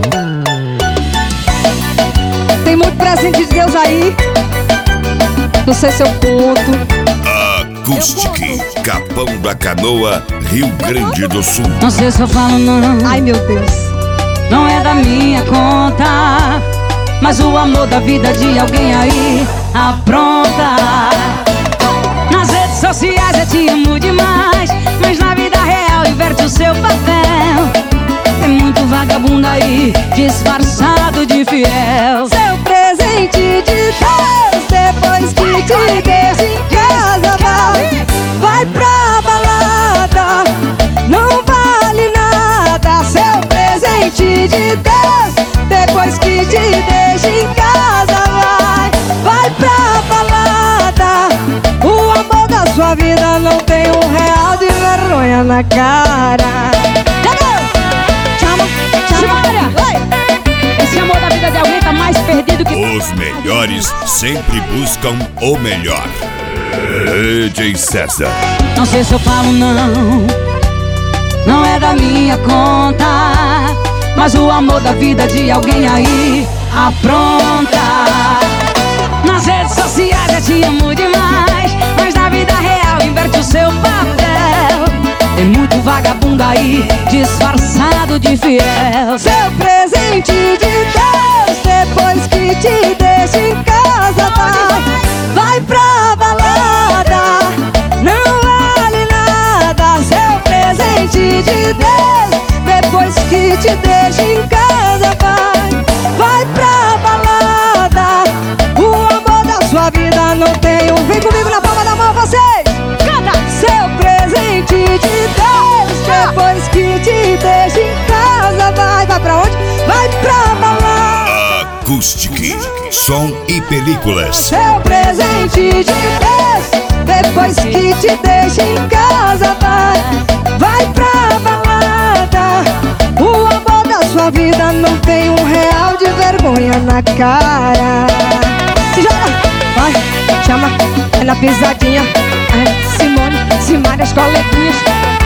Tem muito presente de Deus aí. Não sei se eu conto. Acústica, Capão da Canoa, Rio Grande do Sul. Não sei se eu falo não, Ai, meu Deus. não é da minha conta, mas o amor da vida de alguém aí apronta. Nas redes sociais eu te amo demais, mas na vida real inverte o seu papel. Tem muito vagabundo aí, disfarçado de fiel. Seu presente de Deus, depois que te deixa em casa, vai pra balada, não vale nada. Seu presente de Deus, depois que te deixa em casa, vai pra balada. O amor da sua vida não tem R$1 de vergonha na cara. Esse amor da vida de alguém tá mais perdido que... Os melhores sempre buscam o melhor. DJ César. Não sei se eu falo não, não é da minha conta, mas o amor da vida de alguém aí apronta. Nas redes sociais eu te amo demais, mas na vida real inverte o seu papel. Tem muito vagabundo aí, disfarçado de fiel. Seu presente de Deus, depois que te deixa em casa, vai pra balada, não vale nada. Seu presente de Deus, depois que te deixa em casa, vai pra balada. O amor da sua vida não tem Vem comigo na palma da mão, vocês! Canta! Seu presente de Deus, depois que te deixa em casa, vai pra onde? Vai pra balada. Acústica, som e películas. Seu presente de Deus, depois que te deixa em casa, vai pra balada. O amor da sua vida não tem R$1 de vergonha na cara. Se joga, vai, chama, é na pisadinha. Simone, Simária, as coleguinhas.